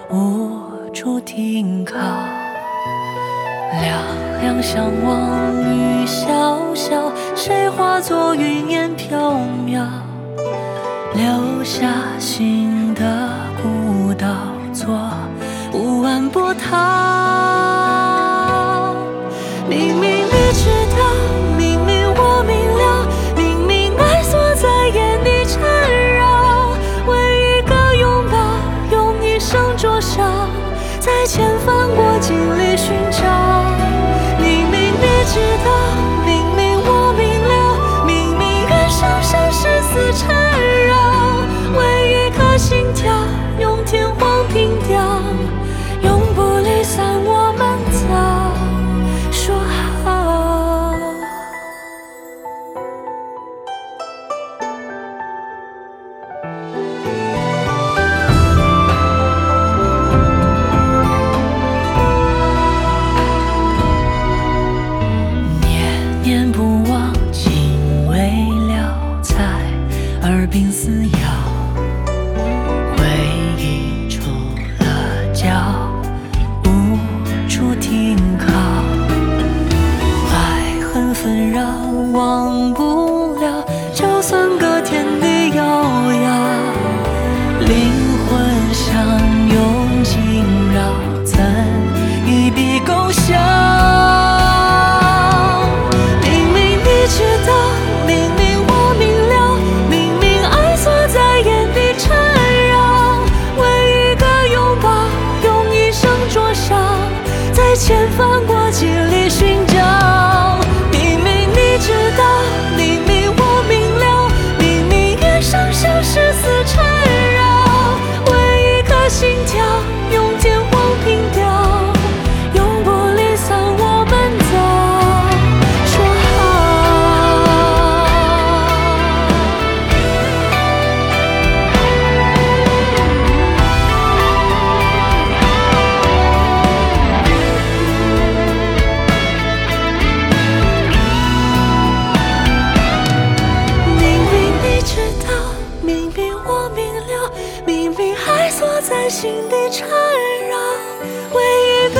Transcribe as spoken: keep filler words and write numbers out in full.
无处停靠。两两相望雨潇潇，谁化作云烟飘渺，留下新的古道，做无岸波涛。明明你知道，明明我明了，明明爱锁在眼底缠绕，为一个拥抱，用一生灼烧，在千帆过尽里寻找。明明你知道，明明我明了，明明缘生生世死缠绕，为一颗心跳，用天荒平雕，永不离散，我们早说好。念念不忘，情未了，在耳鬓撕咬，回忆出了脚，无处停靠。爱恨纷扰，忘不了，就算隔天地遥遥，灵魂相拥紧绕，怎一笔勾销？明明你知道，明明我明了，明明爱锁在眼底缠绕，为一个拥抱，用一生灼烧，在千帆过尽里寻找。明明你知道，明明我明了，明明缘生生世死缠绕，为一颗心跳，用天荒平雕，永不离散，我们早说好。明明你知道，明明我明了，明明爱锁在心底缠绕，为一